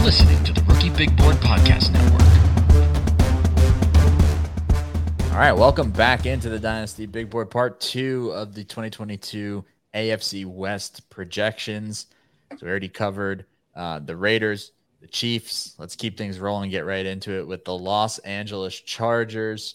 listening to the Rookie Big Board Podcast Network. All right, welcome back into the Dynasty Big Board Part 2 of the 2022 AFC West projections. So we already covered the Raiders, the Chiefs. Let's keep things rolling and get right into it with the Los Angeles Chargers.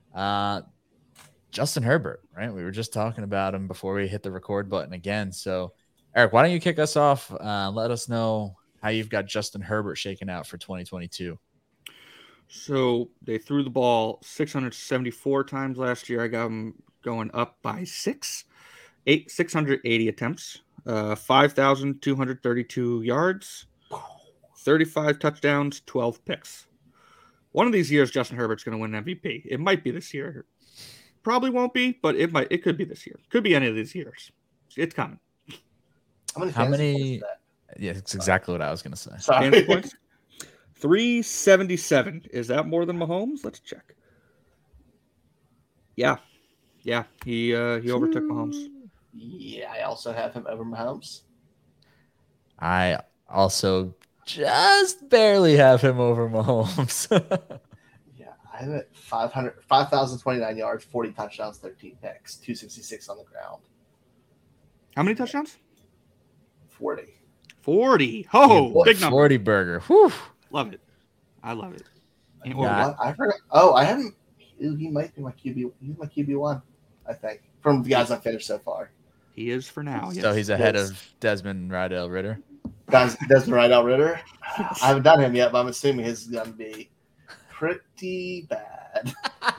Justin Herbert, right? We were just talking about him before we hit the record button again. So, Eric, why don't you kick us off? Let us know how you've got Justin Herbert shaken out for 2022. So they threw the ball 674 times last year. I got them going up by 680 attempts, 5,232 yards, 35 touchdowns, 12 picks. One of these years, Justin Herbert's going to win MVP. It might be this year. Probably won't be, but it could be this year. Could be any of these years. It's coming. How many? Yeah, it's exactly what I was going to say. Fantasy points? 377. Is that more than Mahomes? Let's check. Yeah. He overtook Mahomes. Yeah, I also have him over Mahomes. I also just barely have him over Mahomes. Yeah, I have it 5,029 yards, 40 touchdowns, 13 picks, 266 on the ground. How many touchdowns? 40. 40. Oh, big number. 40 burger. Whew. Love it. I love it. Yeah. I forgot. Oh, I haven't. He might be my QB. He's my QB1, I think, from the guys I've finished so far. He is for now. Yes. So he's ahead of Desmond Riddell Ritter. Guys, Desmond Riddell Ritter. I haven't done him yet, but I'm assuming his is going to be pretty bad.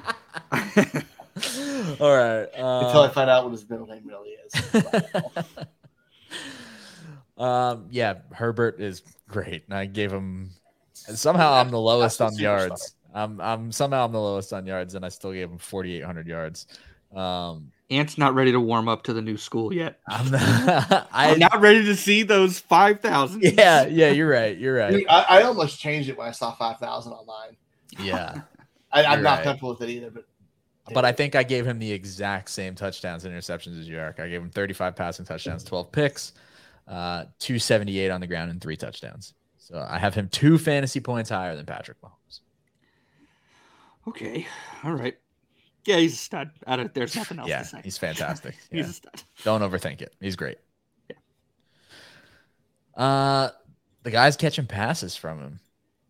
All right. Until I find out what his middle name really is. Yeah, Herbert is great. And I gave him somehow I'm the lowest on yards. I'm somehow I'm the lowest on yards, and I still gave him 4,800 yards. Ant's not ready to warm up to the new school yet. I'm not ready to see those 5,000. Yeah, you're right. I almost changed it when I saw 5,000 online. Yeah, I'm not comfortable with it either. But I think I gave him the exact same touchdowns and interceptions as you, Eric. I gave him 35 passing touchdowns, 12 picks, 278 on the ground, and 3 touchdowns. So I have him 2 fantasy points higher than Patrick Mahomes. Okay. All right. Yeah, he's a stud. There's nothing else to say. He's fantastic. He's a stud. Don't overthink it. He's great. Yeah. The guy's catching passes from him.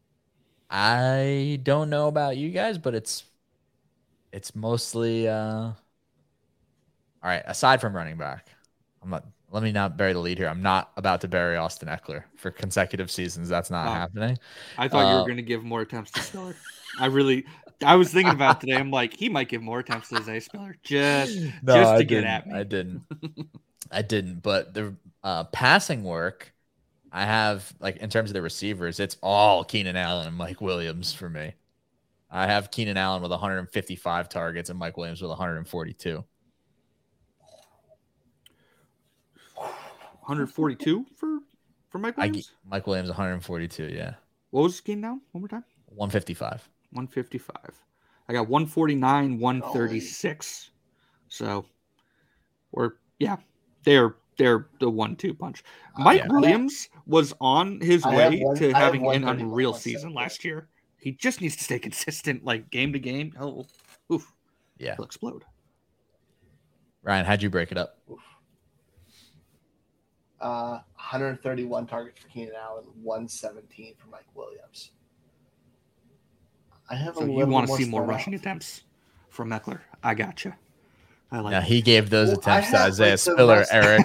I don't know about you guys, but it's mostly all right, aside from running back. Let me not bury the lead here. I'm not about to bury Austin Eckler for consecutive seasons. That's not happening. I thought you were going to give more attempts to Spiller. I was thinking about it today. I'm like, he might give more attempts to Zay Spiller just to get at me. I didn't. But the passing work, I have, like, in terms of the receivers, it's all Keenan Allen and Mike Williams for me. I have Keenan Allen with 155 targets and Mike Williams with 142. 142 for Mike Williams? Mike Williams 142, yeah. What was Keenan Allen? One more time? 155. 155. I got 149, 136. So, they're the 1-2 punch. Mike Williams was on his way to having an unreal season last year. He just needs to stay consistent, like game to game. He'll explode. Ryan, how'd you break it up? 131 targets for Keenan Allen, 117 for Mike Williams. You want to see more rushing attempts from Eckler? I gotcha. I like. Yeah, he gave those attempts to Isaiah Spiller, Eric.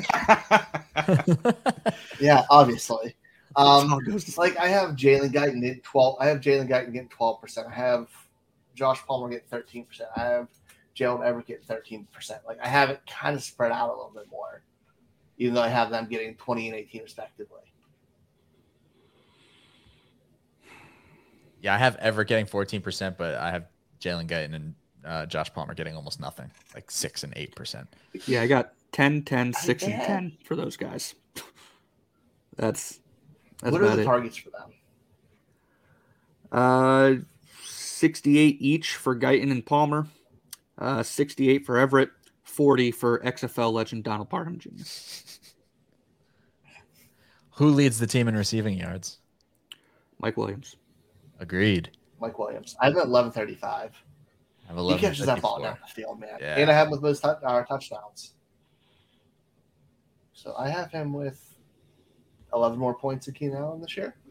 Yeah, obviously. I have Jalen Guyton getting 12. I have Jalen Guyton getting 12%. I have Josh Palmer getting 13%. I have Jalen Everett getting 13%. Like, I have it kind of spread out a little bit more, even though I have them getting 20 and 18 respectively. Yeah, I have Everett getting 14%, but I have Jalen Guyton and Josh Palmer getting almost nothing, like 6 and 8%. Yeah, I got 10, 10, 6, and 10 for those guys. That's what are the targets for them? 68 each for Guyton and Palmer, 68 for Everett, 40 for XFL legend Donald Parham Jr. Who leads the team in receiving yards? Mike Williams. Agreed. Mike Williams. I have him at 1135. I have He catches that ball 11:54. down the field, man. Yeah. And I have him with most touchdowns. So I have him with 11 more points than Keenan Allen this year.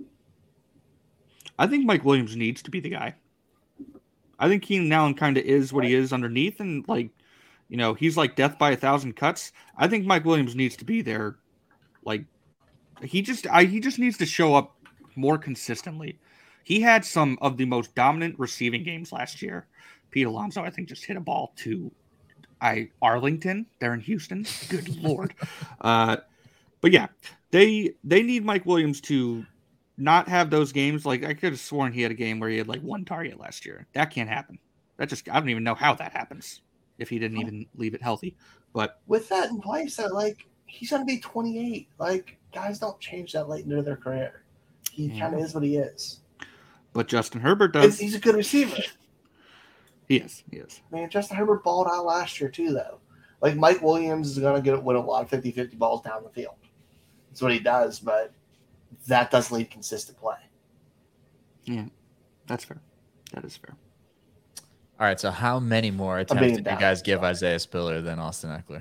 I think Mike Williams needs to be the guy. I think Keenan Allen kind of is what he is underneath, and like, you know, he's like death by 1,000 cuts. I think Mike Williams needs to be there. Like, he just needs to show up more consistently. He had some of the most dominant receiving games last year. Pete Alonso, I think, just hit a ball to Arlington. They're in Houston. Good Lord. But yeah, they need Mike Williams to not have those games. Like, I could have sworn he had a game where he had like one target last year. That can't happen. I don't even know how that happens if he didn't even leave it healthy. But with that in place, that like he's gonna be 28. Like, guys don't change that late into their career. He kind of is what he is. But Justin Herbert does. He's a good receiver. He is. Man, Justin Herbert balled out last year too, though. Like, Mike Williams is gonna win a lot of 50-50 balls down the field. That's what he does, but that does lead consistent play. Yeah, that's fair. That is fair. All right, so how many more attempts did you guys give Isaiah Spiller than Austin Eckler?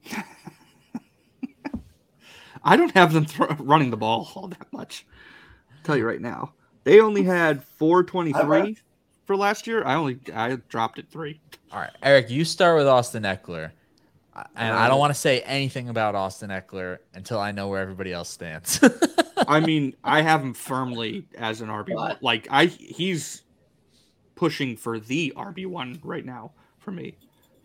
I don't have them running the ball all that much. I'll tell you right now. They only had 423 for last year. I dropped it 3. All right, Eric, you start with Austin Eckler. And I don't want to say anything about Austin Eckler until I know where everybody else stands. I mean, I have him firmly as an RB1. Like, he's pushing for the RB1 right now for me.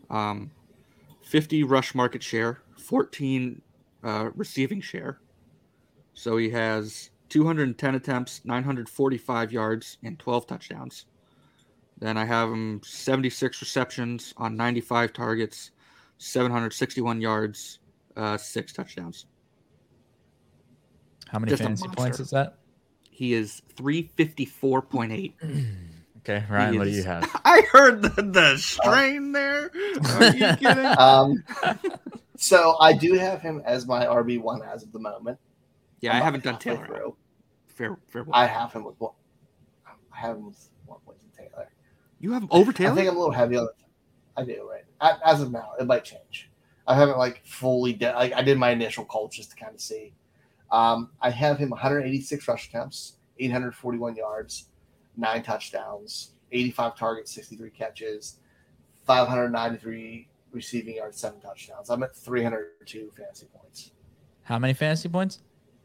50 rush market share, 14 receiving share. So he has 210 attempts, 945 yards, and 12 touchdowns. Then I have him 76 receptions on 95 targets, 761 yards, 6 touchdowns. How many fantasy points is that? He is 354.8. Okay, Ryan, what do you have? I heard the strain there. Are you kidding? So I do have him as my RB1 as of the moment. Yeah, I haven't done Taylor. Fair. I have him with one. I have him with 1 point in Taylor. You have him over Taylor? I think I'm a little heavy on it. I do, right? As of now, it might change. I haven't like fully I did my initial calls just to kind of see. I have him 186 rush attempts, 841 yards, 9 touchdowns, 85 targets, 63 catches, 593 receiving yards, 7 touchdowns. I'm at 302 fantasy points. How many fantasy points?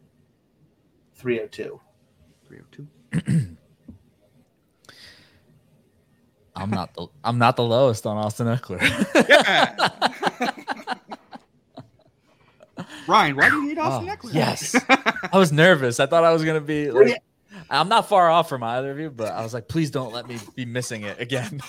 302. 302. I'm not the lowest on Austin Eckler. Ryan, why do you need Austin Eckler? Yes. I was nervous. I thought I was going to be like, I'm not far off from either of you, but I was like, please don't let me be missing it again.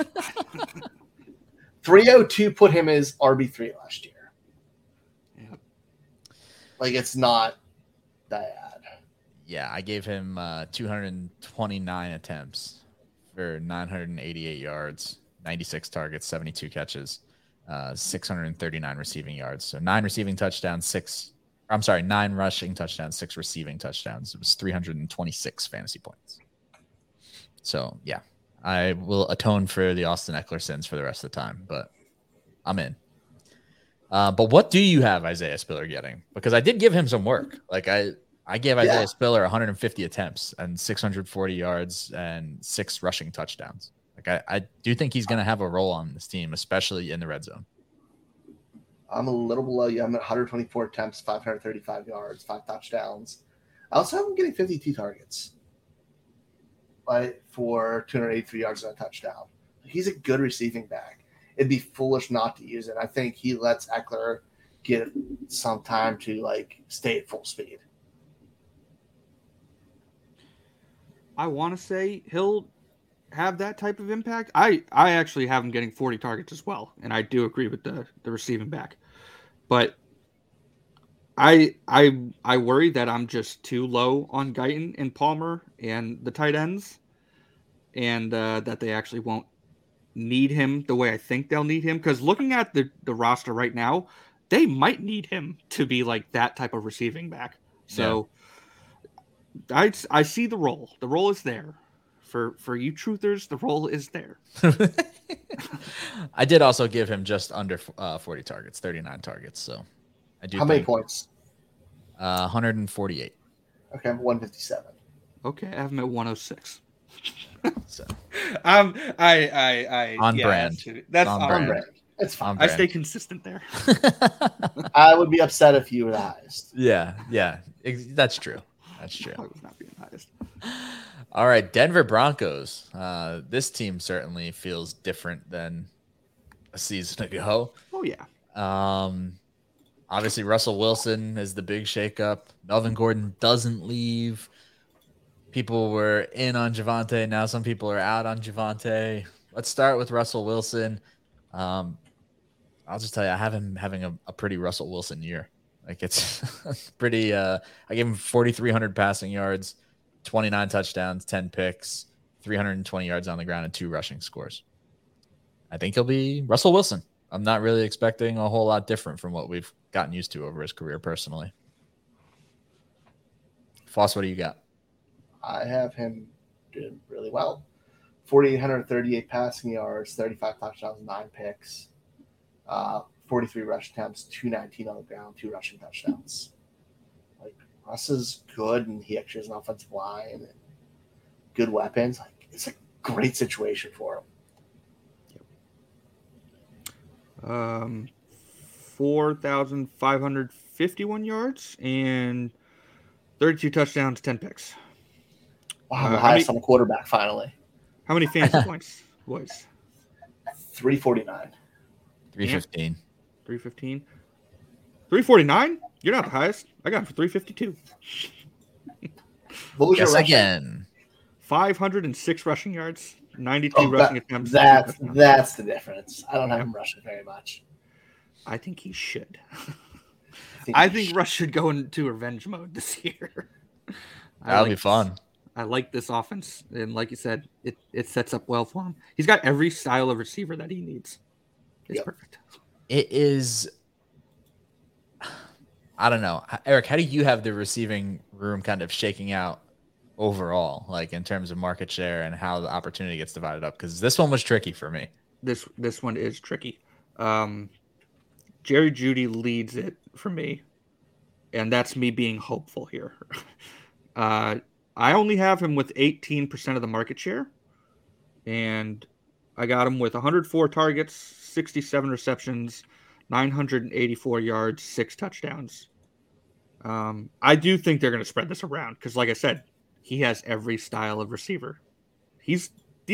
302 put him as RB3 last year. Yeah. Like, it's not bad. Yeah, I gave him 229 attempts for 988 yards, 96 targets, 72 catches, 639 receiving yards. So 9 rushing touchdowns, 6 receiving touchdowns. It was 326 fantasy points. So, yeah, I will atone for the Austin Eckler sins for the rest of the time, but I'm in. But what do you have Isaiah Spiller getting? Because I did give him some work. Like, I gave Isaiah Spiller 150 attempts and 640 yards and 6 rushing touchdowns. Like, I do think he's going to have a role on this team, especially in the red zone. I'm a little below you. I'm at 124 attempts, 535 yards, 5 touchdowns. I also have him getting 52 targets, right, for 283 yards and a touchdown. He's a good receiving back. It'd be foolish not to use it. I think he lets Eckler get some time to like stay at full speed. I want to say he'll have that type of impact. I actually have him getting 40 targets as well, and I do agree with the receiving back. But I worry that I'm just too low on Guyton and Palmer and the tight ends, and that they actually won't need him the way I think they'll need him. Because looking at the roster right now, they might need him to be like that type of receiving back. So I see the role. The role is there. For you truthers, the role is there. I did also give him just under 40 targets, 39 targets. So I do. How many points? 148. Okay, 157. Okay, I have him at 106. So I on yeah, brand. That's On on brand. brand. It's fine. I stay consistent there. I would be upset if you were the highest. Yeah. That's true. That's true. I was not being highest. All right, Denver Broncos. This team certainly feels different than a season ago. Oh yeah. Obviously, Russell Wilson is the big shakeup. Melvin Gordon doesn't leave. People were in on Javonte. Now some people are out on Javonte. Let's start with Russell Wilson. I'll just tell you, I have him having a pretty Russell Wilson year. Like it's pretty. I gave him 4,300 passing yards, 29 touchdowns, 10 picks, 320 yards on the ground, and 2 rushing scores. I think he'll be Russell Wilson. I'm not really expecting a whole lot different from what we've gotten used to over his career personally. Foss, what do you got? I have him doing really well. 4,838 passing yards, 35 touchdowns, 9 picks, 43 rush attempts, 219 on the ground, 2 rushing touchdowns. Like Russ is good, and he actually has an offensive line and good weapons. Like it's a great situation for him. 4,551 yards and 32 touchdowns, 10 picks. Wow, the highest on the quarterback finally. How many fantasy points was? 349. 315. 315. 349? You're not the highest. I got him for 352. What was Guess your rushing? again? 506 rushing yards, 92 rushing attempts. That's the difference. I don't have him rushing very much. I think he should. I think Russ should go into revenge mode this year. That'll be fun. I like this offense, and like you said, it sets up well for him. He's got every style of receiver that he needs. It's perfect. It is. I don't know, Eric. How do you have the receiving room kind of shaking out overall, like in terms of market share and how the opportunity gets divided up? Because this one was tricky for me. This one is tricky. Jerry Jeudy leads it for me, and that's me being hopeful here. I only have him with 18% of the market share, and I got him with 104 targets, 67 receptions, 984 yards, 6 touchdowns. I do think they're going to spread this around because, like I said, he has every style of receiver. This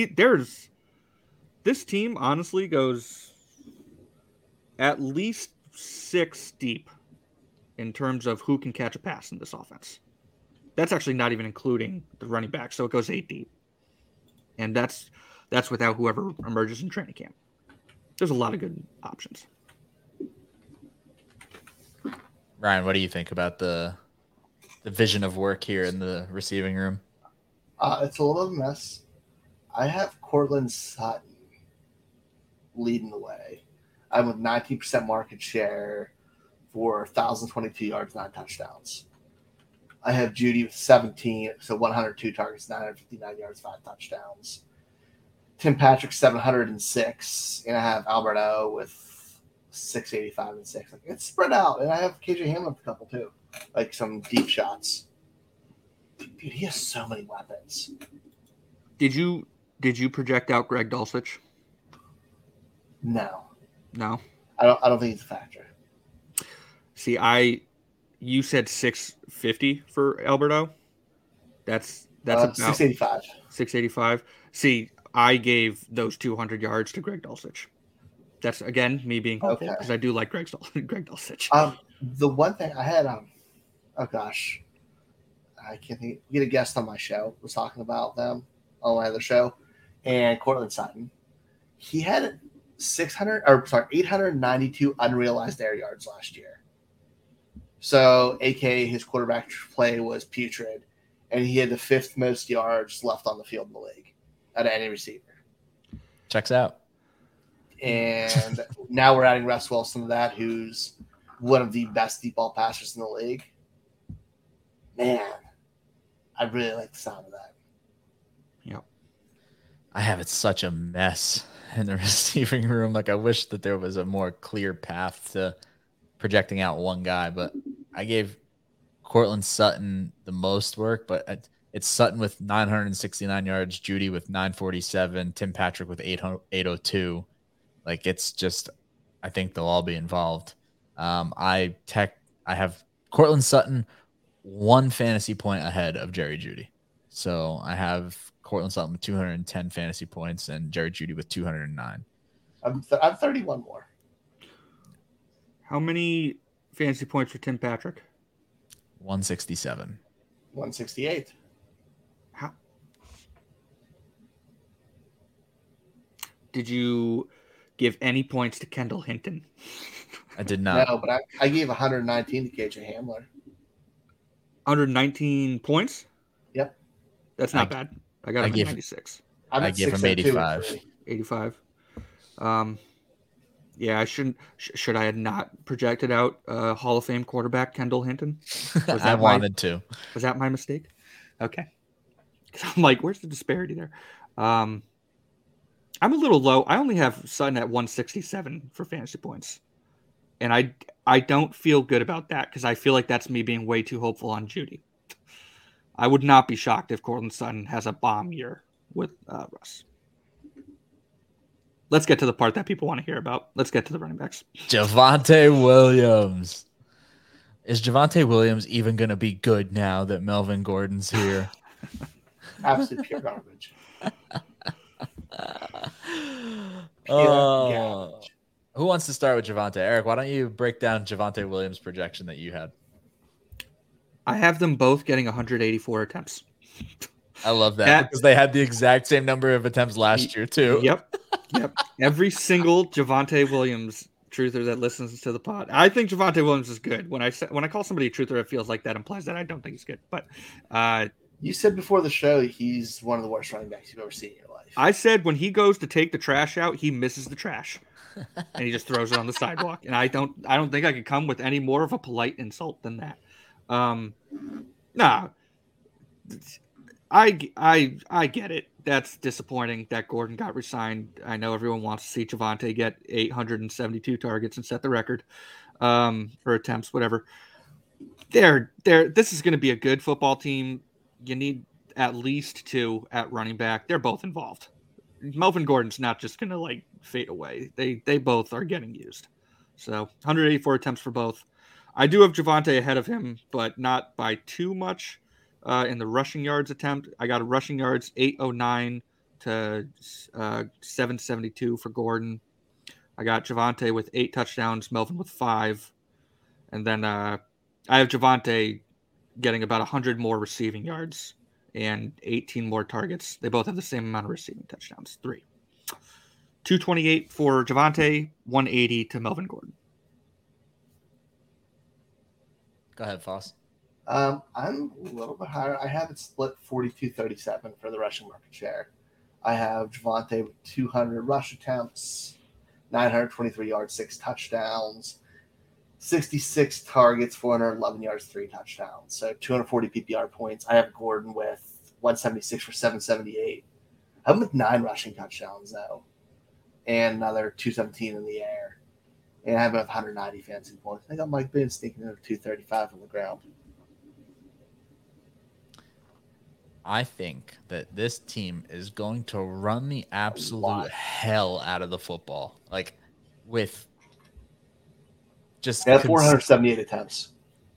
team honestly goes at least 6 deep in terms of who can catch a pass in this offense. That's actually not even including the running back, so it goes 8 deep. And that's without whoever emerges in training camp. There's a lot of good options. Ryan, what do you think about the vision of work here in the receiving room? It's a little of a mess. I have Cortland Sutton leading the way. I'm with 19% market share for 1,022 yards, 9 touchdowns. I have Jeudy with 17, so 102 targets, 959 yards, 5 touchdowns. Tim Patrick, 706, and I have Alberto with 685 and 6. Like, it's spread out, and I have KJ Hamler with a couple too, like some deep shots. Dude, he has so many weapons. Did you project out Greg Dulcich? No, I don't think it's a factor. See, you said 650 for Alberto. That's about 685. 685. See, I gave those 200 yards to Greg Dulcich. That's again me being hopeful because I do like Greg Dulcich. The one thing I had oh gosh, I can't think. We had a guest on my show was talking about them on my other show, and Cortland Sutton. He had 892 unrealized air yards last year. So, aka his quarterback play was putrid, and he had the 5th most yards left on the field in the league out of any receiver. Checks out. And now we're adding Russ Wilson to that, who's one of the best deep ball passers in the league. Man, I really like the sound of that. Yep. I have it such a mess in the receiving room. Like, I wish that there was a more clear path to projecting out one guy, but I gave Cortland Sutton the most work, but it's Sutton with 969 yards, Judy with 947, Tim Patrick with 802. Like, it's just, I think they'll all be involved. I have Cortland Sutton 1 fantasy point ahead of Jerry Judy. So I have Cortland Sutton with 210 fantasy points and Jerry Judy with 209. I'm 31 more. How many fantasy points for Tim Patrick? 167. 168. How? Did you give any points to Kendall Hinton? I did not. No, but I gave 119 to KJ Hamler. 119 points? Yep. That's not bad. I got him at 96. I give him 85. 85. Yeah, I shouldn't. Should I have not projected out Hall of Fame quarterback Kendall Hinton? I wanted to. Was that my mistake? Okay. I'm like, where's the disparity there? I'm a little low. I only have Sutton at 167 for fantasy points. And I don't feel good about that because I feel like that's me being way too hopeful on Judy. I would not be shocked if Cortland Sutton has a bomb year with Russ. Let's get to the part that people want to hear about. Let's get to the running backs. Javonte Williams. Is Javonte Williams even going to be good now that Melvin Gordon's here? Absolute pure garbage. Who wants to start with Javonte? Eric, why don't you break down Javonte Williams' projection that you had? I have them both getting 184 attempts. I love that because they had the exact same number of attempts last year too. Yep. Every single Javonte Williams truther that listens to the pod. I think Javonte Williams is good. When I call somebody a truther, it feels like that implies that I don't think he's good. But you said before the show he's one of the worst running backs you've ever seen in your life. I said when he goes to take the trash out, he misses the trash. And he just throws it on the sidewalk. And I don't think I could come with any more of a polite insult than that. Nah. I get it. That's disappointing that Gordon got re-signed. I know everyone wants to see Javonte get 872 targets and set the record or attempts, whatever. This is going to be a good football team. You need at least 2 at running back. They're both involved. Melvin Gordon's not just going to fade away. They both are getting used. So 184 attempts for both. I do have Javonte ahead of him, but not by too much. In the rushing yards attempt, I got a rushing yards 809 to 772 for Gordon. I got Javonte with 8 touchdowns, Melvin with 5. And then I have Javonte getting about 100 more receiving yards and 18 more targets. They both have the same amount of receiving touchdowns, 3. 228 for Javonte, 180 to Melvin Gordon. Go ahead, Foss. I'm a little bit higher. I have it split 42-37 for the rushing market share. I have Javonte with 200 rush attempts, 923 yards, 6 touchdowns, 66 targets, 411 yards, 3 touchdowns. So 240 PPR points. I have Gordon with 176 for 778. I'm with 9 rushing touchdowns, though, and another 217 in the air. And I have 190 fantasy points. I got Mike Binn sneaking in at 235 on the ground. I think that this team is going to run the absolute hell out of the football. With just... They have 478 attempts.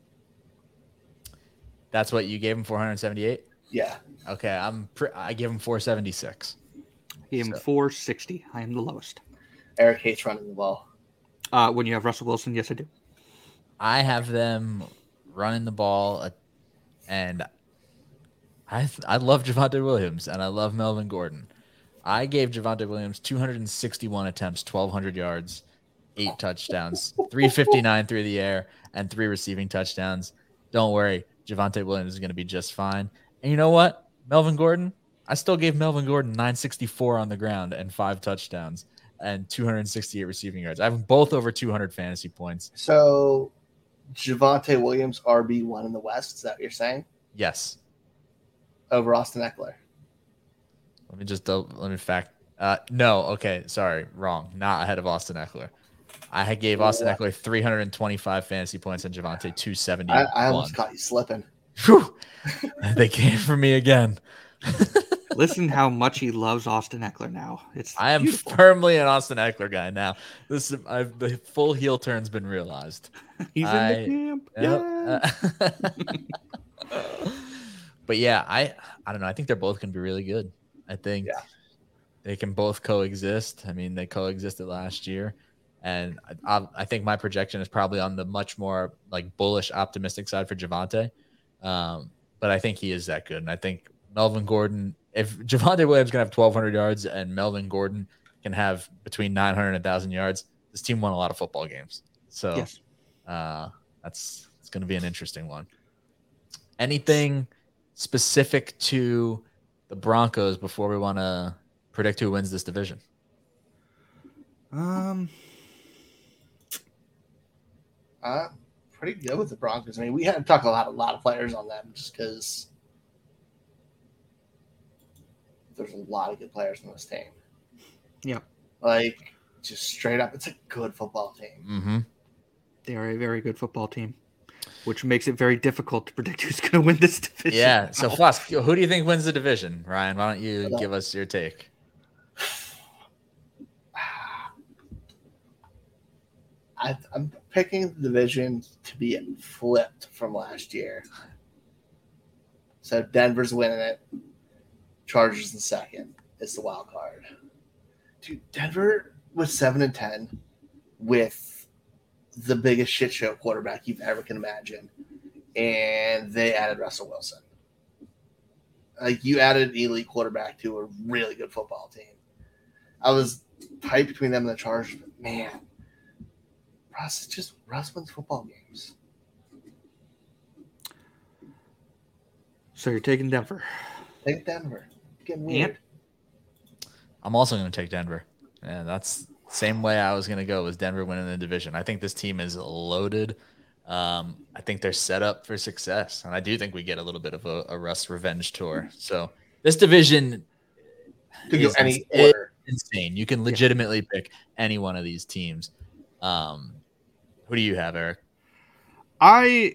That's what you gave him, 478? Yeah. Okay, I give him 476. I gave him 460. I am the lowest. Eric hates running the ball. When you have Russell Wilson, yes, I do. I have them running the ball, and I love Javonte Williams, and I love Melvin Gordon. I gave Javonte Williams 261 attempts, 1,200 yards, 8 touchdowns, 359 through the air, and 3 receiving touchdowns. Don't worry, Javonte Williams is going to be just fine. And you know what? Melvin Gordon, I still gave Melvin Gordon 964 on the ground and 5 touchdowns and 268 receiving yards. I have them both over 200 fantasy points. So Javonte Williams, RB1 in the West. Is that what you're saying? Yes. over Austin Eckler. Let me fact. No, okay, sorry, wrong. Not ahead of Austin Eckler. I gave Austin Eckler 325 fantasy points and Javonte 270. I almost caught you slipping. Whew. They came for me again. Listen how much he loves Austin Eckler now. I am beautiful. firmly an Austin Eckler guy now. The full heel turn's been realized. He's in the camp. But yeah, I don't know. I think they're both going to be really good. I think they can both coexist. I mean, they coexisted last year, and I think my projection is probably on the much more like bullish, optimistic side for Javonte. But I think he is that good, and I think Melvin Gordon. If Javonte Williams can have 1,200 yards and Melvin Gordon can have between 900 and 1,000 yards, this team won a lot of football games. So yes. It's going to be an interesting one. Anything specific to the Broncos before we want to predict who wins this division? Pretty good with the Broncos. I mean, we had to talk a lot of players on them just because there's a lot of good players on this team. Yeah. Like, just straight up, it's a good football team. Mm-hmm. They are a very good football team, which makes it very difficult to predict who's going to win this division. Yeah. So, Flusk, who do you think wins the division? Ryan, why don't you give us your take? I'm picking the division to be flipped from last year. So Denver's winning it. Chargers in second. It's the wild card. Dude, Denver was 7-10 with the biggest shit show quarterback you've ever can imagine. And they added Russell Wilson. Like, you added an elite quarterback to a really good football team. I was tight between them and the Chargers, but man, Russ wins football games. So you're taking Denver. Take Denver. Getting weird. I'm also going to take Denver. Yeah, that's the same way I was going to go was Denver winning the division. I think this team is loaded. I think they're set up for success. And I do think we get a little bit of a Russ revenge tour. So this division Could go any order. Insane. You can legitimately pick any one of these teams. Who do you have, Eric? I'm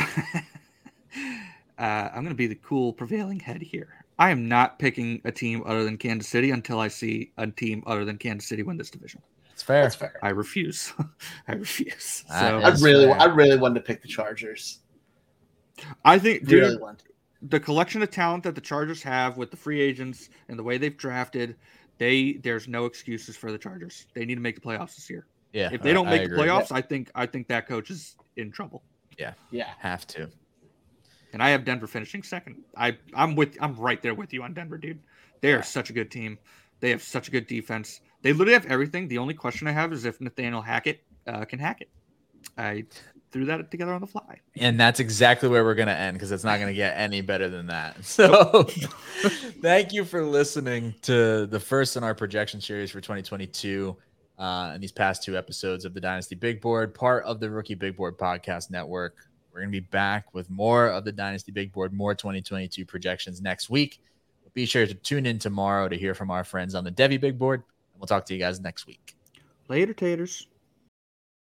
going to be the cool prevailing head here. I am not picking a team other than Kansas City until I see a team other than Kansas City win this division. It's fair. That's fair. I refuse. I refuse. So I really wanted to pick the Chargers. I think, dude, Really wanted. the collection of talent that the Chargers have with the free agents and the way they've drafted, there's no excuses for the Chargers. They need to make the playoffs this year. Yeah. If they don't make the agree. playoffs, I think that coach is in trouble. Yeah. Yeah. Have to. And I have Denver finishing second. I'm right there with you on Denver, dude. They are such a good team. They have such a good defense. They literally have everything. The only question I have is if Nathaniel Hackett can hack it. I threw that together on the fly. And that's exactly where we're going to end because it's not going to get any better than that. So thank you for listening to the first in our projection series for 2022 and these past two episodes of the Dynasty Big Board, part of the Rookie Big Board Podcast Network. We're going to be back with more of the Dynasty Big Board, more 2022 projections next week. Be sure to tune in tomorrow to hear from our friends on the Devy Big Board, and we'll talk to you guys next week. Later, taters.